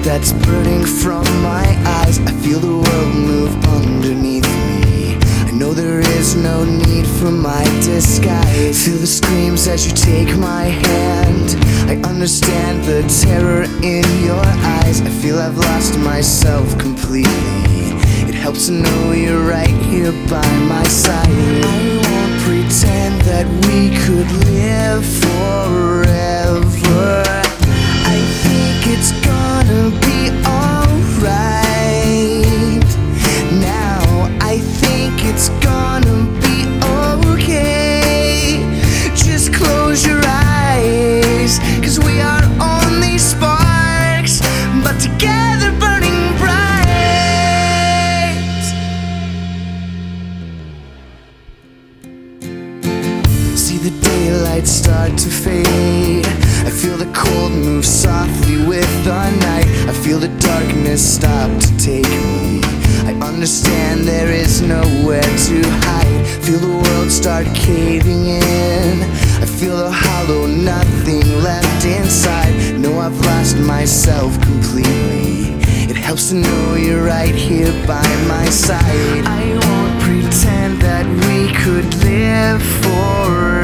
that's burning from my eyes. I feel the world move underneath me. I know there is no need for my disguise. Feel the screams as you take my hand. I understand the terror in your eyes. I feel I've lost myself completely. It helps to know you're right here by my side. I won't pretend that we could live forever. I think it's gonna be alright. Now I think it's gonna be okay. Just close your eyes, 'cause we are only sparks, but together burning bright. See the daylight start to fade. I feel the cold move softly with the night. I feel the darkness stop to take me. I understand there is nowhere to hide. Feel the world start caving in. I feel the hollow, nothing left inside. Know I've lost myself completely. It helps to know you're right here by my side. I won't pretend that we could live forever.